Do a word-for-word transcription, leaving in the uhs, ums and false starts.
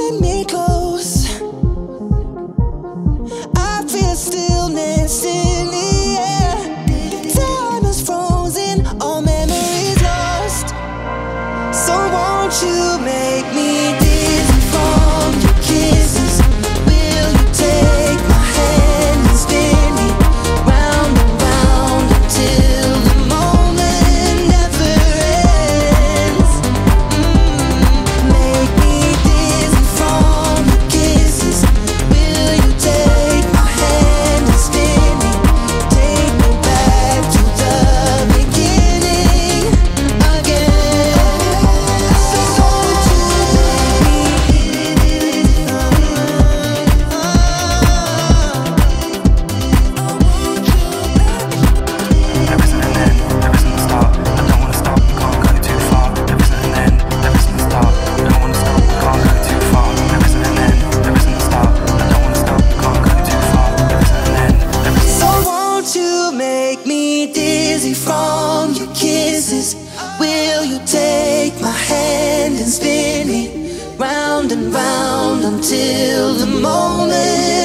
pulling me close. I feel stillness in the air. Time is frozen, all memories lost. So won't you make me dizzy from your kisses? Will you take my hand and spin me round and round until the moment never ends? Mm, make me dizzy from your kisses. Will you take my hand and spin me? Take me back to the beginning again. So won't you make me There isn't an end, there isn't a start. I don't wanna stop, can't go too far. There isn't an end, there isn't a start. I don't wanna stop, can't go too far. There isn't an end, there isn't a start. I don't wanna stop, can't go too far. There isn't an end, there isn't. So won't you make me dizzy from your kisses? Will you take my hand and spin me round and round until the moment